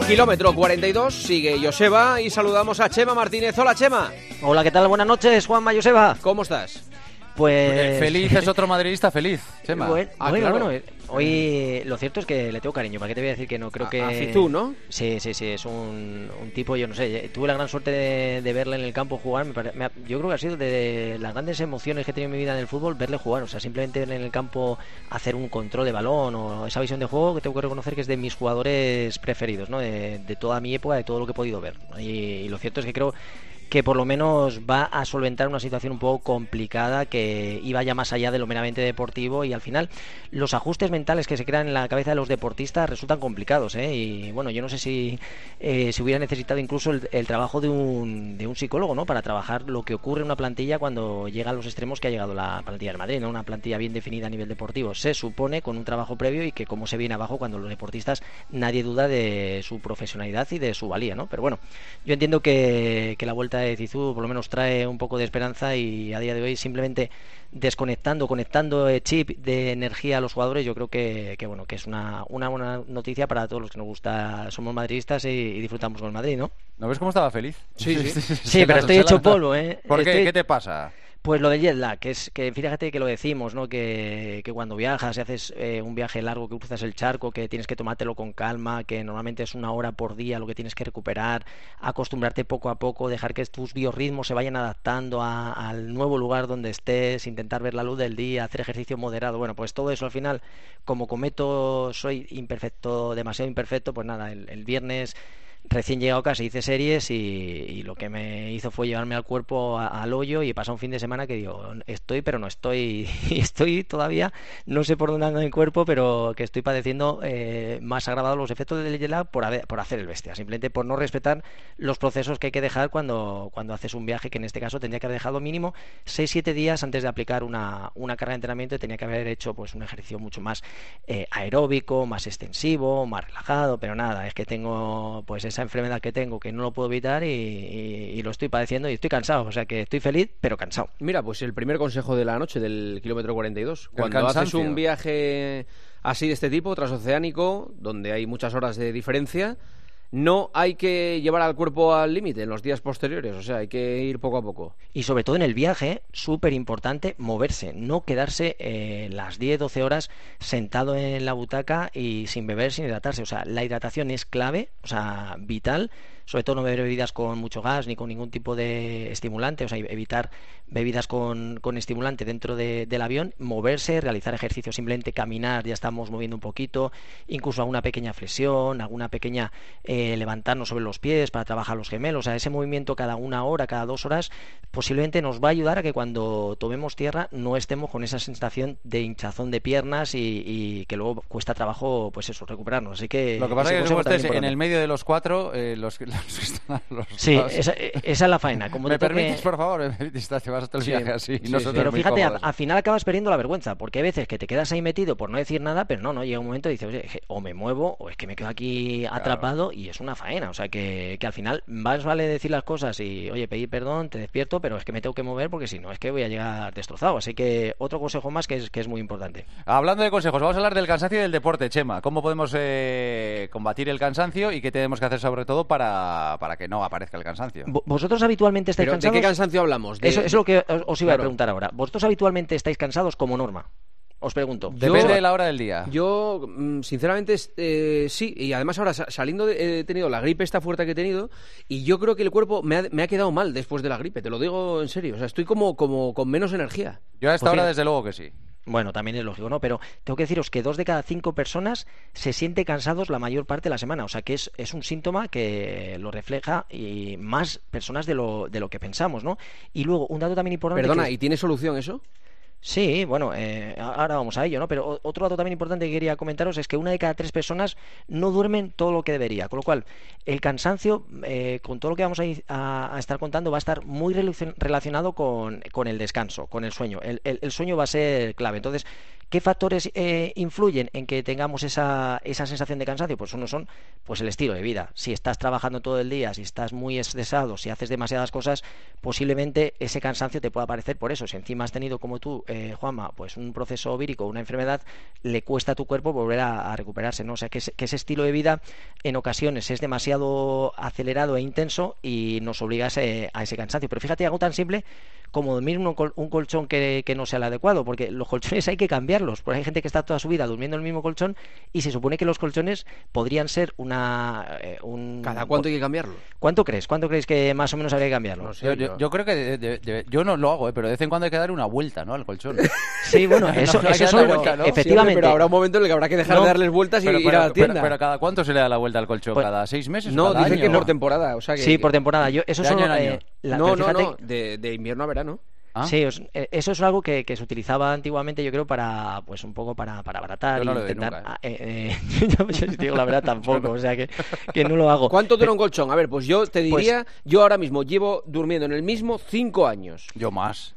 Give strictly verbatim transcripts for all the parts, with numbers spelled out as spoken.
Kilómetro cuarenta y dos, sigue Joseba y saludamos a Chema Martínez. Hola, Chema. Hola, ¿qué tal? Buenas noches, Juanma, Joseba. ¿Cómo estás? Pues... Feliz es otro madridista feliz, Chema. Bueno, ah, bueno, claro. bueno, hoy lo cierto es que le tengo cariño. ¿Para qué te voy a decir que no? Creo A- que... a Zizou, ¿no? Sí, sí, sí, es un, un tipo, yo no sé, tuve la gran suerte de, de verle en el campo jugar. Me pare- me ha- yo creo que ha sido de las grandes emociones que he tenido en mi vida en el fútbol, verle jugar. O sea, simplemente verle en el campo hacer un control de balón o esa visión de juego, que tengo que reconocer que es de mis jugadores preferidos, ¿no? De, de toda mi época, de todo lo que he podido ver. Y, y lo cierto es que creo que por lo menos va a solventar una situación un poco complicada que iba ya más allá de lo meramente deportivo, y al final los ajustes mentales que se crean en la cabeza de los deportistas resultan complicados, ¿eh? Y bueno, yo no sé si eh, se hubiera necesitado incluso el, el trabajo de un, de un psicólogo, ¿no? Para trabajar lo que ocurre en una plantilla cuando llega a los extremos que ha llegado la plantilla del Madrid, ¿no? Una plantilla bien definida a nivel deportivo, se supone, con un trabajo previo, y que cómo se viene abajo cuando los deportistas, nadie duda de su profesionalidad y de su valía, ¿no? Pero bueno, yo entiendo que, que la vuelta de Zizou por lo menos trae un poco de esperanza, y a día de hoy simplemente desconectando, conectando el chip de energía a los jugadores, yo creo que, que bueno, que es una, una buena noticia para todos los que nos gusta, somos madridistas y, y disfrutamos con el Madrid, ¿no? ¿No ves cómo estaba feliz? Sí, sí. Sí, pero estoy hecho polvo, ¿eh? ¿Por qué? Estoy- ¿Qué te pasa? Pues lo del jet lag, que es que fíjate que lo decimos, ¿no? Que, que cuando viajas y haces eh, un viaje largo, que cruzas el charco, que tienes que tomártelo con calma, que normalmente es una hora por día lo que tienes que recuperar, acostumbrarte poco a poco, dejar que tus biorritmos se vayan adaptando a- al nuevo lugar donde estés, intentar ver la luz del día, hacer ejercicio moderado. Bueno, pues todo eso al final, como cometo, soy imperfecto, demasiado imperfecto, pues nada, el, el viernes recién llegado a casa hice series, y, y lo que me hizo fue llevarme al cuerpo a- al hoyo, y he pasado un fin de semana que digo, estoy pero no estoy, y estoy todavía, no sé por dónde anda mi cuerpo, pero que estoy padeciendo eh, más agravados los efectos del jet lag por, haber- por hacer el bestia, simplemente por no respetar los procesos que hay que dejar cuando, cuando haces un viaje, que en este caso tendría que haber dejado mínimo seis siete días antes de aplicar una, una carga de entrenamiento, y tenía que haber hecho pues un ejercicio mucho más eh, aeróbico, más extensivo, más relajado, pero nada, es que tengo pues esa enfermedad que tengo, que no lo puedo evitar, y, y- y lo estoy padeciendo, y estoy cansado, o sea que estoy feliz pero cansado. Mira, pues el primer consejo de la noche del kilómetro cuarenta y dos. El Cuando haces cansancio. un viaje así de este tipo, transoceánico, donde hay muchas horas de diferencia, no hay que llevar al cuerpo al límite en los días posteriores, o sea, hay que ir poco a poco. Y sobre todo en el viaje, súper importante moverse, no quedarse eh, las diez doce horas sentado en la butaca y sin beber, sin hidratarse. O sea, la hidratación es clave, o sea, vital, sobre todo no beber bebidas con mucho gas ni con ningún tipo de estimulante, o sea, evitar bebidas con, con estimulante dentro de, del avión, moverse, realizar ejercicio, simplemente caminar, ya estamos moviendo un poquito, incluso alguna pequeña flexión, alguna pequeña eh, levantarnos sobre los pies para trabajar los gemelos, o sea, ese movimiento cada una hora, cada dos horas, posiblemente nos va a ayudar a que cuando tomemos tierra no estemos con esa sensación de hinchazón de piernas, y, y que luego cuesta trabajo, pues eso, recuperarnos. Así que Lo que pasa ese es que consejo como estés también en el importante. medio de los cuatro, eh, los, que- los que están a los Sí, lados. esa, esa es la faena. Como ¿Me te toque- permites, por favor? ¿Me permites? Te vas hasta el Sí, viaje así. sí, no sí. son Pero muy fíjate, a- cómodos. al final acabas perdiendo la vergüenza, porque hay veces que te quedas ahí metido por no decir nada, pero no, no, llega un momento y dices, oye, je- o me muevo, o es que me quedo aquí atrapado, y es una faena. O sea, que, que al final más vale decir las cosas y, oye, pedir perdón, te despierto, pero es que me tengo que mover, porque si no, es que voy a llegar destrozado. Así que otro consejo más que es, que es muy importante. Hablando de consejos, vamos a hablar del cansancio y del deporte, Chema. ¿Cómo podemos eh, combatir el cansancio y qué tenemos que hacer sobre todo para, para que no aparezca el cansancio? Vo- ¿Vosotros habitualmente estáis Pero, ¿de cansados? qué cansancio hablamos? De- Eso, eso es lo que os, os iba Claro. a preguntar ahora. ¿Vosotros habitualmente estáis cansados como norma? Os pregunto. Depende Yo- de la hora del día. Yo, mm, sinceramente, es- eh, sí, y además ahora sa- saliendo de- he tenido la gripe esta fuerte que he tenido, y yo creo que el cuerpo me ha, me ha quedado mal después de la gripe, te lo digo en serio, o sea, estoy como, como con menos energía. Yo a esta Pues hora, mira. desde luego que sí. Bueno, también es lógico, ¿no? Pero tengo que deciros que dos de cada cinco personas se sienten cansados la mayor parte de la semana. O sea, que es, es un síntoma que lo refleja, y más personas de lo, de lo que pensamos, ¿no? Y luego, un dato también importante... Perdona, que- ¿y tiene solución eso? Sí, bueno, eh, ahora vamos a ello, ¿no? Pero o- otro dato también importante que quería comentaros es que una de cada tres personas no duermen todo lo que debería, con lo cual el cansancio, eh, con todo lo que vamos a, ir- a- a estar contando, va a estar muy relacion- relacionado con, con el descanso, con el sueño. El, el- el sueño va a ser clave. Entonces, ¿qué factores eh, influyen en que tengamos esa, esa sensación de cansancio? Pues uno son pues el estilo de vida. Si estás trabajando todo el día, si estás muy estresado, si haces demasiadas cosas, posiblemente ese cansancio te pueda aparecer por eso. Si encima has tenido, como tú, eh, Juanma, pues un proceso vírico, una enfermedad, le cuesta a tu cuerpo volver a, a recuperarse, ¿no? O sea, que, es, que ese estilo de vida en ocasiones es demasiado acelerado e intenso y nos obliga a ese, a ese cansancio. Pero fíjate, algo tan simple como dormir un, col un colchón que, que no sea el adecuado, porque los colchones hay que cambiarlos, porque hay gente que está toda su vida durmiendo en el mismo colchón y se supone que los colchones podrían ser una... Eh, un... ¿Cada cuánto hay que cambiarlo? ¿Cuánto crees? ¿Cuánto crees que más o menos habría que cambiarlo? No sé, Yo, yo... yo, yo creo que de, de, de, yo no lo hago, ¿eh? Pero de vez en cuando hay que dar una vuelta, ¿no? Al colchón. Sí, bueno, eso, no, eso no, son, no, vuelta, ¿no? efectivamente. Sí, hombre, pero habrá un momento en el que habrá que dejar No, de darles vueltas y pero, ir pero, a la tienda. Pero, pero ¿cada cuánto se le da la vuelta al colchón? Pues, ¿Cada seis meses? No, ¿Cada dicen año? que por temporada. O sea que, sí, por temporada. Yo, eso de solo, año en año. eh, la, no, pero no, fíjate, no, de, de invierno a verano. ¿Ah? Sí, os, eh, eso es algo que, que se utilizaba antiguamente, yo creo, para, pues un poco para, para abaratar Yo no y lo doy intentar... nunca, ah, eh, eh, yo, yo, si te digo la verdad, tampoco, o sea que, que no lo hago. ¿Cuánto dura un colchón? A ver, pues yo te Pues- diría, yo ahora mismo llevo durmiendo en el mismo cinco años. Yo más.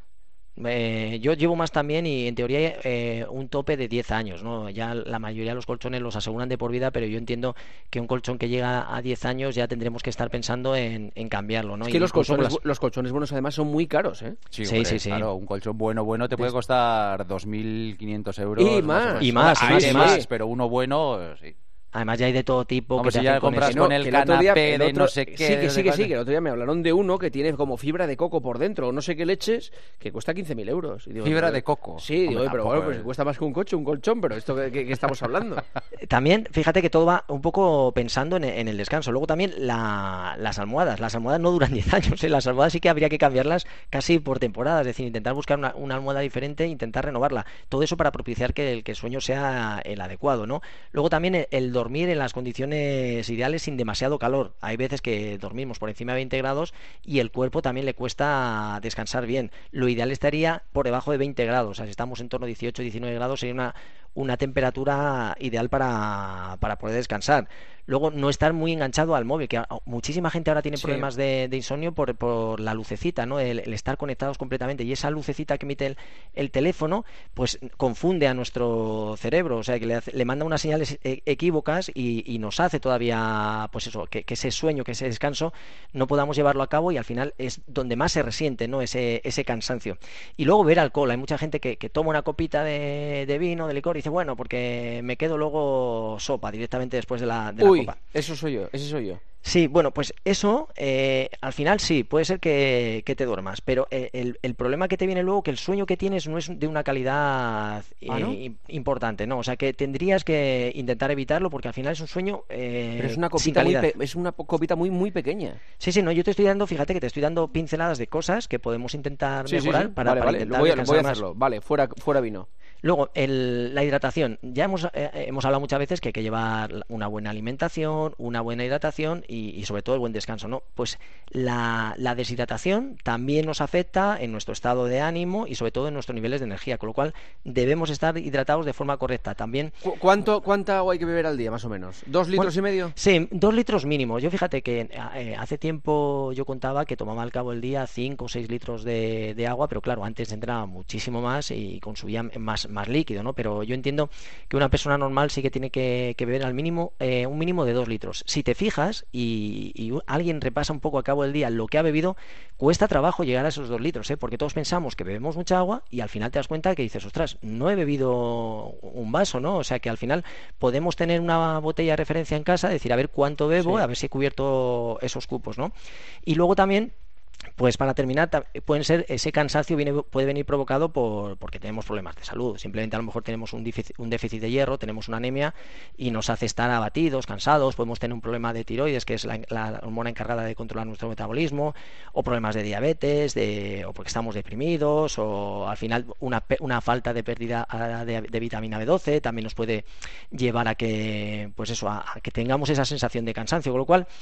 Eh, yo llevo más también y en teoría eh, un tope de diez años, ¿no? Ya la mayoría de los colchones los aseguran de por vida, pero yo entiendo que un colchón que llega a diez años ya tendremos que estar pensando en, en cambiarlo, ¿no? Es que Y los incluso colchones, las- los colchones buenos además son muy caros, ¿eh? Sí, Sí, hombre, sí, sí. Claro, un colchón bueno, bueno te puede costar dos mil quinientos euros. Y o más. menos. Y más, y Hay más, de y más. pero uno bueno, eh, sí. Además ya hay de todo tipo. Hombre, que te si ya hacen con compras eso. con no, el que otro día- canapé el de otro- no sé qué. Sí, de que no sí, sé que sí, cuánto. que el otro día me hablaron de uno que tiene como fibra de coco por dentro, o no sé qué leches, que cuesta quince mil euros. Y digo, Fibra pero- de coco. Sí, Hombre, digo, pero tampoco bueno, pues es- cuesta más que un coche, un colchón, pero esto que, que- que estamos hablando. También, fíjate que todo va un poco pensando en, en el descanso. Luego también la- las almohadas. Las almohadas no duran diez años, ¿eh? Las almohadas sí que habría que cambiarlas casi por temporada. Es decir, intentar buscar una, una almohada diferente, intentar renovarla. Todo eso para propiciar que el, que el sueño sea el adecuado, ¿no? Luego también el, el dormir en las condiciones ideales sin demasiado calor. Hay veces que dormimos por encima de veinte grados y el cuerpo también le cuesta descansar bien. Lo ideal estaría por debajo de veinte grados. O sea, si estamos en torno a dieciocho, diecinueve grados sería una, una temperatura ideal para, para poder descansar. Luego, no estar muy enganchado al móvil, que a- muchísima gente ahora tiene Sí. problemas de, de insomnio por, por la lucecita, ¿no? El, el estar conectados completamente. Y esa lucecita que emite el, el teléfono, pues confunde a nuestro cerebro, o sea, que le, hace- le manda unas señales e- equívocas y, y nos hace todavía, pues eso, que, que ese sueño, que ese descanso, no podamos llevarlo a cabo y al final es donde más se resiente, ¿no? Ese, ese cansancio. Y luego ver alcohol. Hay mucha gente que, que toma una copita de, de vino, de licor, y dice, bueno, porque me quedo luego sopa directamente después de la, de la Uy, copa. eso soy yo, ese soy yo. Sí, bueno, pues eso eh, al final sí, puede ser que, que te duermas, pero eh, el, el problema que te viene luego, que el sueño que tienes no es de una calidad eh, ¿Ah, no? im- importante, ¿no? O sea, que tendrías que intentar evitarlo porque al final es un sueño eh, Pero es una sin copita muy, calidad. pe- es una po- copita muy, muy pequeña. Sí, sí, no, yo te estoy dando, fíjate que te estoy dando pinceladas de cosas que podemos intentar Sí, sí, mejorar sí. para, vale, para vale, intentar voy a, voy a descansar más. hacerlo. Vale, fuera, fuera vino. Luego, el- la hidratación. Ya hemos, eh, hemos hablado muchas veces que hay que llevar una buena alimentación, una buena hidratación y, y sobre todo el buen descanso, ¿no? Pues la, la deshidratación también nos afecta en nuestro estado de ánimo y sobre todo en nuestros niveles de energía, con lo cual debemos estar hidratados de forma correcta. También ¿Cu- ¿Cuánto, ¿Cuánta agua hay que beber al día, más o menos? ¿Dos litros y medio? sí, dos litros mínimos. Yo fíjate que eh, hace tiempo yo contaba que tomaba al cabo del día cinco o seis litros de, de agua, pero claro, antes entraba muchísimo más y consumía más, más líquido, ¿no? Pero yo entiendo que una persona normal sí que tiene que, que beber al mínimo eh, un mínimo de dos litros. Si te fijas y, y alguien repasa un poco a cabo del día lo que ha bebido, cuesta trabajo llegar a esos dos litros, ¿eh? Porque todos pensamos que bebemos mucha agua y al final te das cuenta que dices, ostras, no he bebido un vaso, ¿no? O sea que al final podemos tener una botella de referencia en casa, decir, a ver cuánto bebo, Sí. a ver si he cubierto esos cupos, ¿no? Y luego también, pues para terminar, ta- pueden ser, ese cansancio viene, puede venir provocado por porque tenemos problemas de salud. Simplemente a lo mejor tenemos un déficit, un déficit de hierro, tenemos una anemia y nos hace estar abatidos, cansados. Podemos tener un problema de tiroides, que es la, la hormona encargada de controlar nuestro metabolismo, o problemas de diabetes, de, o porque estamos deprimidos, o al final una, pe- una falta de pérdida ah, de, de vitamina B doce también nos puede llevar a que, pues eso, a, a que tengamos esa sensación de cansancio. Con lo cual,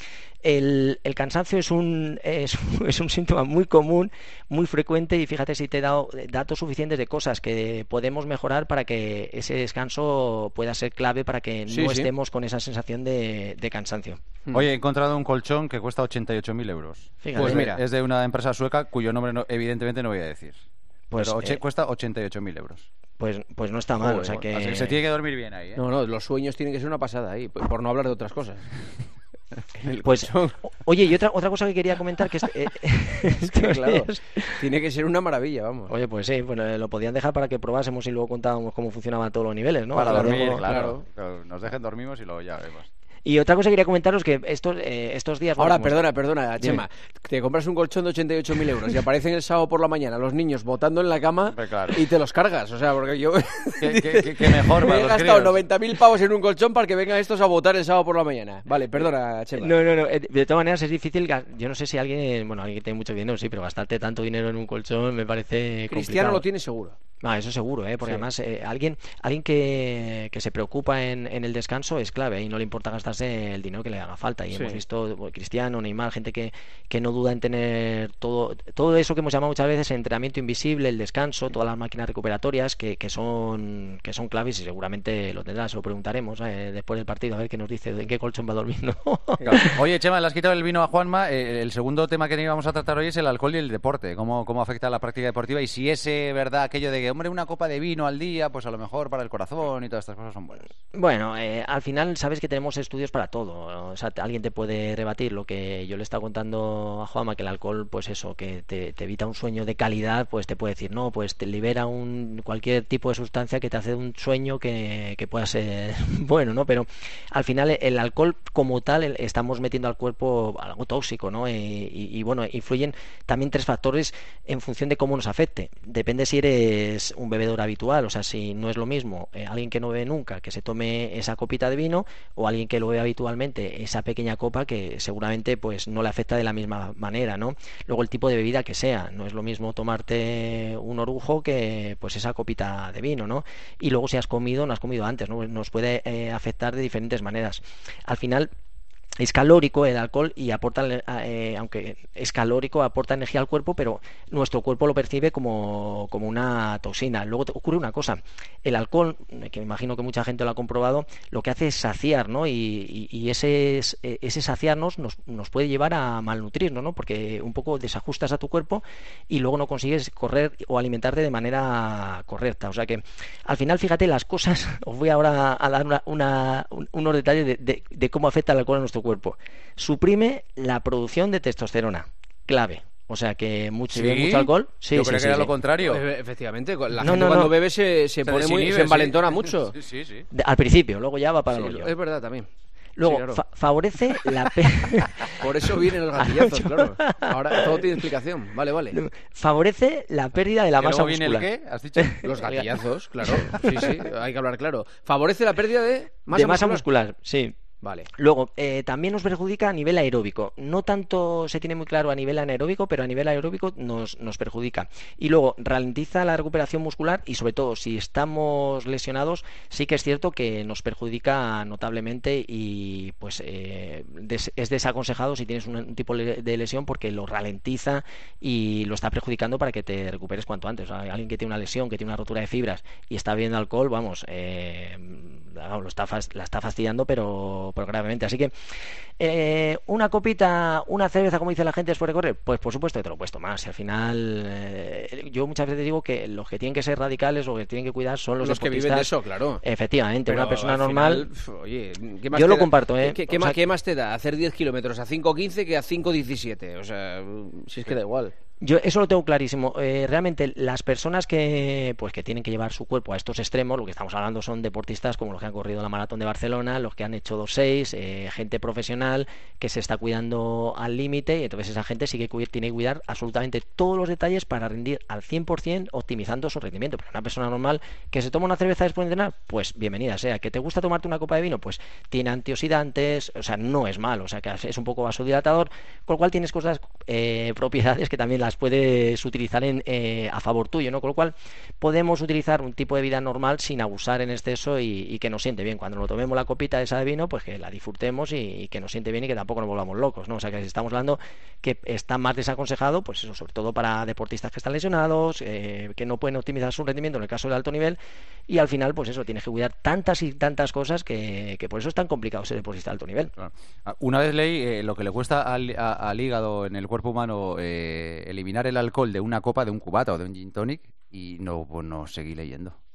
el, el cansancio es un, es, es un síntoma muy común, muy frecuente, y fíjate si te he dado datos suficientes de cosas que podemos mejorar para que ese descanso pueda ser clave para que Sí, no sí. estemos con esa sensación de, de cansancio. Oye, he encontrado un colchón que cuesta ochenta y ocho mil euros. Fíjate. Pues mira. Es de una empresa sueca cuyo nombre no- evidentemente no voy a decir. Pues, Pero oche- eh, cuesta ochenta y ocho mil euros. pues, pues no está mal, Joder, o sea que... Así que se tiene que dormir bien ahí, ¿eh? No, no, los sueños tienen que ser una pasada ahí, por por no hablar de otras cosas. En el Pues colchón. Oye, y otra otra cosa que quería comentar que este, eh, es que, claro, tiene que ser una maravilla, vamos. Oye, pues sí, bueno, lo podían dejar para que probásemos y luego contábamos cómo funcionaban todos los niveles, ¿no? Para Ahora dormir, luego... claro. claro. Nos dejen dormimos y luego ya vemos. Y otra cosa que quería comentaros que estos, eh, estos días... Ahora, bueno, perdona, perdona, Chema. Te compras un colchón de ochenta y ocho mil euros y aparecen el sábado por la mañana los niños botando en la cama claro. y te los cargas. O sea, porque yo... ¿Qué, qué, qué, qué mejor Me para he los gastado críos. noventa mil pavos en un colchón para que vengan estos a votar el sábado por la mañana. Vale, perdona, Chema. No, no, no. De todas maneras es difícil... Yo no sé si alguien... Bueno, alguien que tiene mucho dinero, sí, pero gastarte tanto dinero en un colchón me parece Cristiano complicado. lo tiene seguro. Ah, eso seguro, ¿eh? Porque Sí. además eh, alguien alguien que, que se preocupa en, en el descanso es clave y no le importa gastarse el dinero que le haga falta. Y Sí. hemos visto bueno, Cristiano, Neymar, gente que, que no duda en tener todo todo eso que hemos llamado muchas veces el entrenamiento invisible, el descanso, todas las máquinas recuperatorias que, que son que son claves y seguramente lo tendrá, se lo preguntaremos eh, después del partido a ver qué nos dice, en qué colchón va a dormir, ¿no? Oye, Chema, le has quitado el vino a Juanma. Eh, el segundo tema que íbamos a tratar hoy es el alcohol y el deporte. Cómo, cómo afecta a la práctica deportiva y si es eh, verdad aquello de que, hombre, una copa de vino al día, pues a lo mejor para el corazón y todas estas cosas son buenas. Bueno, eh, al final sabes que tenemos estudios para todo. O sea, alguien te puede rebatir lo que yo le estaba contando a Juanma, que el alcohol, pues eso, que te, te evita un sueño de calidad, pues te puede decir, no, pues te libera un cualquier tipo de sustancia que te hace un sueño que, que pueda ser bueno, ¿no? Pero al final el alcohol como tal el, estamos metiendo al cuerpo algo tóxico, ¿no? Y, y, y bueno, influyen también tres factores en función de cómo nos afecte. Depende si eres un bebedor habitual, o sea, si no es lo mismo eh, alguien que no bebe nunca, que se tome esa copita de vino, o alguien que lo bebe habitualmente, esa pequeña copa que seguramente pues no le afecta de la misma manera, ¿no? Luego el tipo de bebida que sea, no es lo mismo tomarte un orujo que pues esa copita de vino, ¿no? Y luego si has comido, no has comido antes, ¿no? Nos puede eh, afectar de diferentes maneras. Al final es calórico el alcohol y aporta, eh, aunque es calórico, aporta energía al cuerpo, pero nuestro cuerpo lo percibe como, como una toxina. Luego te ocurre una cosa, el alcohol, que me imagino que mucha gente lo ha comprobado, lo que hace es saciar, ¿no? Y, y, y ese, ese saciarnos nos, nos puede llevar a malnutrirnos, ¿no? Porque un poco desajustas a tu cuerpo y luego no consigues correr o alimentarte de manera correcta. O sea que, al final, fíjate, las cosas, os voy ahora a dar una, una, unos detalles de, de, de cómo afecta el alcohol a nuestro cuerpo. Suprime la producción de testosterona, clave. O sea que mucho, ¿Sí? si bebes mucho alcohol, sí, yo sí, creo sí, que era sí. lo contrario. E- Efectivamente, la No, gente no, cuando no. bebe se, se, Se pone muy, desinhibe, se envalentona sí. mucho. Sí, sí, sí. De- al principio, luego ya va para Sí, el hoyo. es verdad también. Luego, Sí, claro. fa- favorece la pe- Por eso vienen los gatillazos, claro. Ahora todo tiene explicación. Vale, vale. favorece la pérdida de la ¿Y masa luego viene muscular. el qué? ¿Has dicho? Los gatillazos, claro. Sí, sí, hay que hablar claro. Favorece la pérdida de masa de masa muscular. muscular, sí. Vale. Luego, eh, también nos perjudica a nivel aeróbico. No tanto se tiene muy claro a nivel anaeróbico, pero a nivel aeróbico nos, nos perjudica. Y luego, ralentiza la recuperación muscular y, sobre todo, si estamos lesionados, sí que es cierto que nos perjudica notablemente y pues eh, des, es desaconsejado si tienes un, un tipo de lesión porque lo ralentiza y lo está perjudicando para que te recuperes cuanto antes. O sea, alguien que tiene una lesión, que tiene una rotura de fibras y está bebiendo alcohol, vamos, eh, lo está, la está fastidiando, pero pero gravemente. Así que eh, una copita, una cerveza, como dice la gente, después de correr, pues por supuesto que te lo puedes tomar. Si al final, eh, yo muchas veces digo que los que tienen que ser radicales o que tienen que cuidar son los, Los que deportistas. viven de eso, claro. Efectivamente, Pero una persona al normal. final, oye, ¿qué más Yo te lo da- comparto, ¿eh? ¿Qué, qué O más, sea, qué más te da hacer diez kilómetros a cinco quince que a cinco diecisiete? O sea, si es que da igual. Yo eso lo tengo clarísimo. Eh, realmente las personas que pues que tienen que llevar su cuerpo a estos extremos, lo que estamos hablando son deportistas como los que han corrido la maratón de Barcelona, los que han hecho dos seis, eh, gente profesional que se está cuidando al límite y entonces esa gente sí que cuid- tiene que cuidar absolutamente todos los detalles para rendir al cien por ciento optimizando su rendimiento. Pero una persona normal que se toma una cerveza después de entrenar, pues bienvenida sea. ¿Que te gusta tomarte una copa de vino? Pues tiene antioxidantes, o sea, no es malo, o sea, que es un poco vasodilatador, con lo cual tienes cosas, eh, propiedades que también las puedes utilizar en, eh, a favor tuyo, ¿no? Con lo cual podemos utilizar un tipo de vida normal sin abusar en exceso y, y que nos siente bien. Cuando nos tomemos la copita esa de vino, pues que la disfrutemos y, y que nos siente bien y que tampoco nos volvamos locos, ¿no? O sea que si estamos hablando que está más desaconsejado, pues eso, sobre todo para deportistas que están lesionados, eh, que no pueden optimizar su rendimiento en el caso de alto nivel y al final, pues eso, tienes que cuidar tantas y tantas cosas que, que por eso es tan complicado ser deportista de alto nivel. Claro. Una vez leí eh, lo que le cuesta al, a- al hígado en el cuerpo humano eh, eliminar el alcohol de una copa, de un cubata o de un gin tonic y no, pues no seguí leyendo.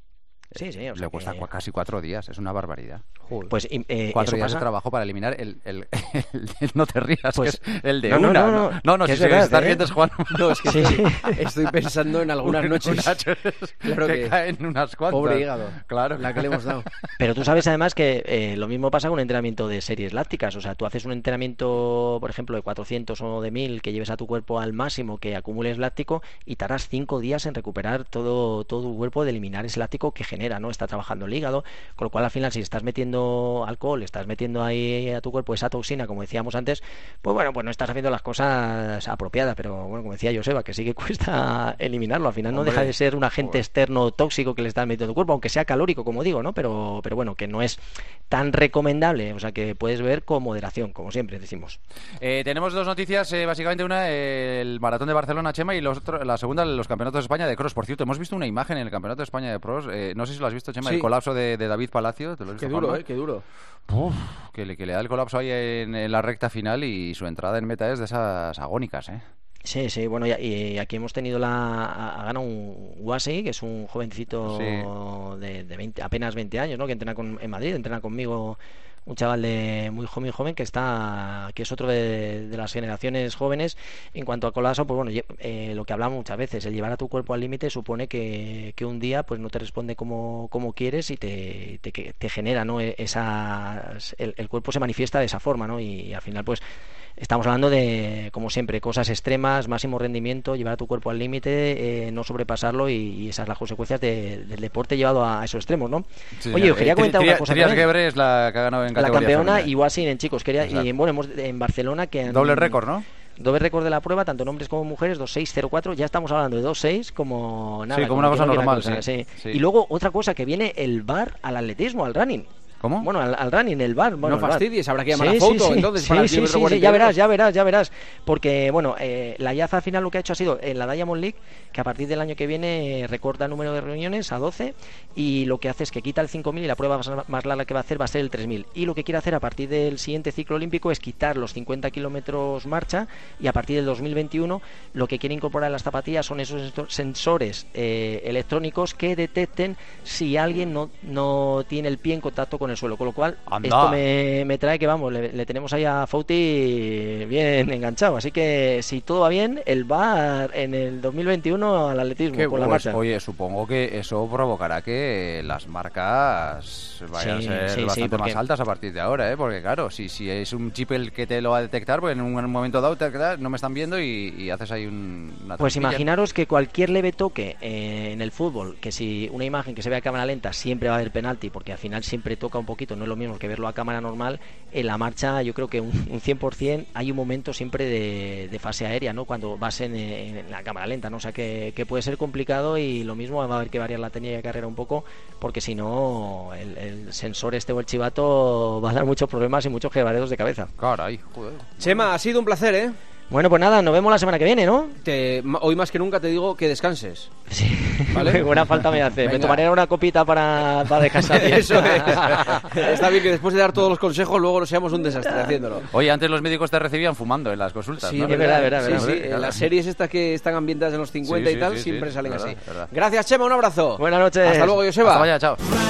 Sí, sí, o sea le cuesta que... cu- casi cuatro días, es una barbaridad. Pues eh, Cuatro eso días pasa... de trabajo para eliminar el, el, el, el- no te rías, Pues, que es el de no, no, una. no, No, no, no, no, que si es se verdad, está ¿eh? riendo es Juan. No, es que Sí. estoy, estoy pensando en algunas noches. Unas Claro que que- caen unas cuantas. Pobre hígado. Claro. La que le hemos dado. Pero tú sabes además que eh, lo mismo pasa con un entrenamiento de series lácticas. O sea, tú haces un entrenamiento, por ejemplo, de cuatrocientos o de mil, que lleves a tu cuerpo al máximo, que acumules láctico, y tardas cinco días en recuperar todo, todo tu cuerpo, de eliminar ese láctico que genera, ¿no? Está trabajando el hígado, con lo cual al final, si estás metiendo alcohol, estás metiendo ahí a tu cuerpo esa toxina, como decíamos antes, pues bueno, pues no estás haciendo las cosas apropiadas. Pero bueno, como decía Joseba, que sí que cuesta eliminarlo. Al final no Hombre, deja de ser un agente joder. externo tóxico que le estás metiendo a tu cuerpo, aunque sea calórico, como digo, ¿no? Pero, pero bueno, que no es tan recomendable, o sea, que puedes ver con moderación, como siempre decimos. Eh, tenemos dos noticias, eh, básicamente una, eh, el Maratón de Barcelona, Chema, y los otro- la segunda, los Campeonatos de España de Cross. Por cierto, hemos visto una imagen en el Campeonato de España de Cross, eh, no sé si lo has visto, Chema, Sí. el colapso de, de David Palacio. ¿Te lo has Qué visto, duro, Juanma? ¿eh? Qué duro. Uf, que le, que le da el colapso ahí en, en la recta final, y su entrada en meta es de esas agónicas, ¿eh? Sí, sí, bueno, y, y aquí hemos tenido la... Ha ganado un Guasi, que es un jovencito Sí. de, de veinte, apenas veinte años, ¿no? Que entrena con, en Madrid, entrena conmigo, un chaval de muy joven, joven que está, que es otro de, de las generaciones jóvenes. En cuanto a colapso, pues bueno, lle- eh, lo que hablamos muchas veces, el llevar a tu cuerpo al límite supone que, que un día pues no te responde como, como quieres, y te, te, que- te genera, ¿no? Esas, el, el cuerpo se manifiesta de esa forma, ¿no? Y, al final, pues estamos hablando de, como siempre, cosas extremas, máximo rendimiento, llevar a tu cuerpo al límite, eh, no sobrepasarlo, y, y esas las consecuencias de- del deporte llevado a esos extremos, ¿no? Sí, Oye, señor. os quería Eh, comentar Tri- una Tri- cosa Trias también. Gebre es la que ha ganado en La categoría campeona, femenina. igual sí, en chicos. Quería, Exacto. y bueno, hemos, en Barcelona, que han- Doble récord, ¿no? doble récord de la prueba, tanto en hombres como en mujeres, dos seis cero cuatro. Ya estamos hablando de dos seis como nada. Sí, como una que cosa no quiera normal, cosa, sí, sí. Y luego otra cosa, que viene el bar al atletismo, al running. ¿Cómo? Bueno, al, al running, el bar. Bueno, No el bar. fastidies, habrá que llamar Sí, a foto, sí, sí. entonces, Sí, para el sí, kilómetro sí, sí, cuarenta y ya dos. verás, ya verás, ya verás. Porque, bueno, eh, la I A Z al final lo que ha hecho ha sido, en la Diamond League, que a partir del año que viene eh, recorta el número de reuniones a doce, y lo que hace es que quita el cinco mil, y la prueba más, más larga que va a hacer va a ser el tres mil. Y lo que quiere hacer a partir del siguiente ciclo olímpico es quitar los cincuenta kilómetros marcha, y a partir del dos mil veintiuno lo que quiere incorporar en las zapatillas son esos esto- sensores eh, electrónicos que detecten si alguien no, no tiene el pie en contacto con el suelo. Con lo cual, Anda. esto me, me trae que, vamos, le, le tenemos ahí a Fouti bien enganchado. Así que, si todo va bien, él va en el dos mil veintiuno al atletismo Qué con la Pues, marcha. oye, supongo que eso provocará que las marcas vayan Sí, a ser sí, sí, bastante porque- más altas a partir de ahora, ¿eh? Porque claro, si, si es un chip el que te lo va a detectar, pues en un, en un momento dado te, te- no me están viendo, y, y haces ahí un, una Pues trampilla. imaginaros que cualquier leve toque eh, en el fútbol, que si una imagen que se ve a cámara lenta, siempre va a haber penalti, porque al final siempre toca un poquito, no es lo mismo que verlo a cámara normal. En la marcha, yo creo que un, un cien por ciento hay un momento siempre de, de fase aérea, ¿no? Cuando vas en, en la cámara lenta, ¿no? O sea, que, que puede ser complicado, y lo mismo va a haber que variar la técnica de carrera un poco, porque si no, el, el sensor este o el chivato va a dar muchos problemas y muchos quebraderos de cabeza. Caray, joder. Chema, ha sido un placer, ¿eh? Bueno, pues nada, nos vemos la semana que viene, ¿no? Te- ma- hoy más que nunca te digo que descanses. Sí, Vale. buena falta me hace. Me Venga. tomaré una copita para, para descansar bien. Eso es. Está bien que después de dar todos los consejos luego no seamos un desastre haciéndolo. Oye, antes los médicos te recibían fumando en las consultas, Sí, ¿no? es verdad, verdad, sí, verdad, sí. verdad. En las series estas que están ambientadas en los cincuenta Sí, y sí, tal, sí, siempre sí, salen verdad, así. verdad. Gracias, Chema, un abrazo. Buenas noches. Hasta luego, Joseba. Hasta mañana, chao.